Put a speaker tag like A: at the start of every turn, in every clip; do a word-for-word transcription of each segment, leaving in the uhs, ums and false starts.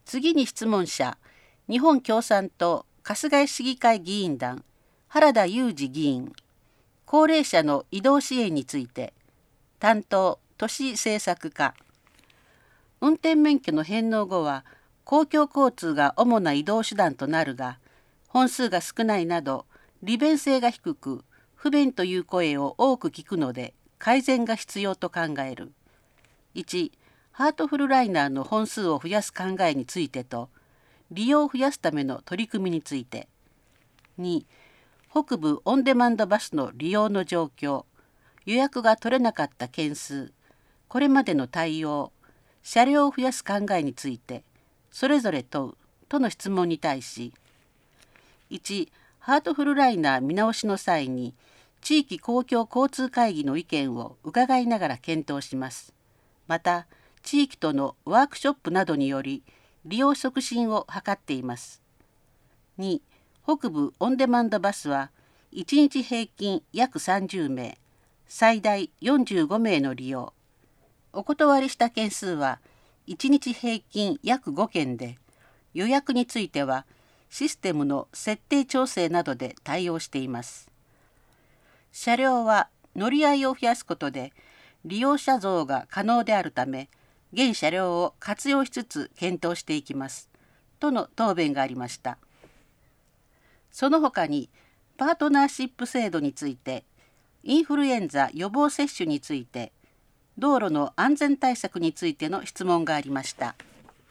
A: 次に質問者、日本共産党春日井市議会議員団原田裕二議員。高齢者の移動支援について。担当都市政策課。運転免許の返納後は公共交通が主な移動手段となるが、本数が少ないなど利便性が低く不便という声を多く聞くので改善が必要と考える。いち、ハートフルライナーの本数を増やす考えについてと、利用を増やすための取り組みについて。に、北部オンデマンドバスの利用の状況、予約が取れなかった件数、これまでの対応、車両を増やす考えについて、それぞれ問うとの質問に対し、いち、ハートフルライナー見直しの際に、地域公共交通会議の意見を伺いながら検討します。また、地域とのワークショップなどにより、利用促進を図っています。に、北部オンデマンドバスはいちにち平均約さんじゅうめい、最大よんじゅうごめいの利用。お断りした件数はいちにち平均約ごけんで、予約についてはシステムの設定調整などで対応しています。車両は乗り合いを増やすことで利用者増が可能であるため、現車両を活用しつつ検討していきますとの答弁がありました。その他にパートナーシップ制度について、インフルエンザ予防接種について、道路の安全対策についての質問がありました。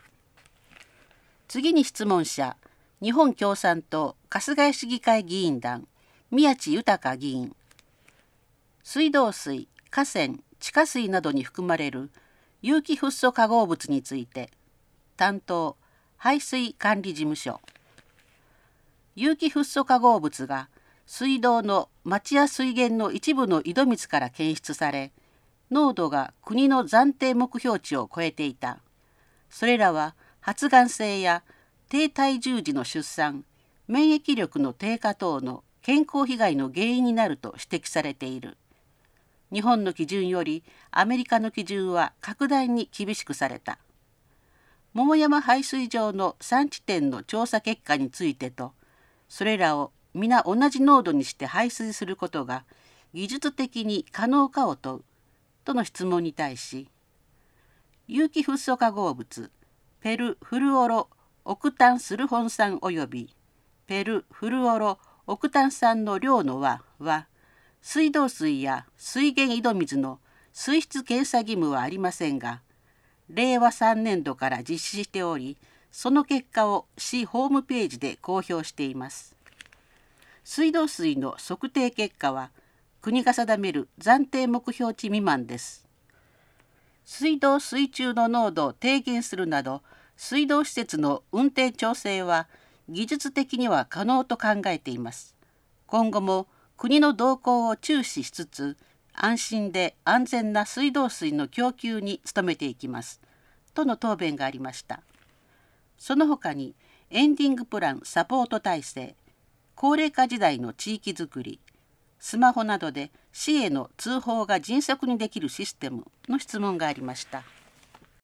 A: 次に質問者、日本共産党春日井市議会議員団宮地豊議員。水道水、河川、地下水などに含まれる有機フッ素化合物について。担当排水管理事務所。有機フッ素化合物が水道の町や水源の一部の井戸水から検出され、濃度が国の暫定目標値を超えていた。それらは発がん性や低体重時の出産、免疫力の低下等の健康被害の原因になると指摘されている。日本の基準よりアメリカの基準は格段に厳しくされた。桃山排水場の産地点の調査結果についてと、それらを皆同じ濃度にして排水することが技術的に可能かを問うとの質問に対し、有機フッ素化合物ペルフルオロオクタンスルホン酸およびペルフルオロオクタン酸の量の和は水道水や水源井戸水の水質検査義務はありませんが、れいわさんねんどから実施しており、その結果を市ホームページで公表しています。水道水の測定結果は国が定める暫定目標値未満です。水道水中の濃度を低減するなど、水道施設の運転調整は技術的には可能と考えています。今後も国の動向を注視しつつ、安心で安全な水道水の供給に努めていきますとの答弁がありました。その他にエンディングプランサポート体制、高齢化時代の地域づくり、スマホなどで市への通報が迅速にできるシステムの質問がありました。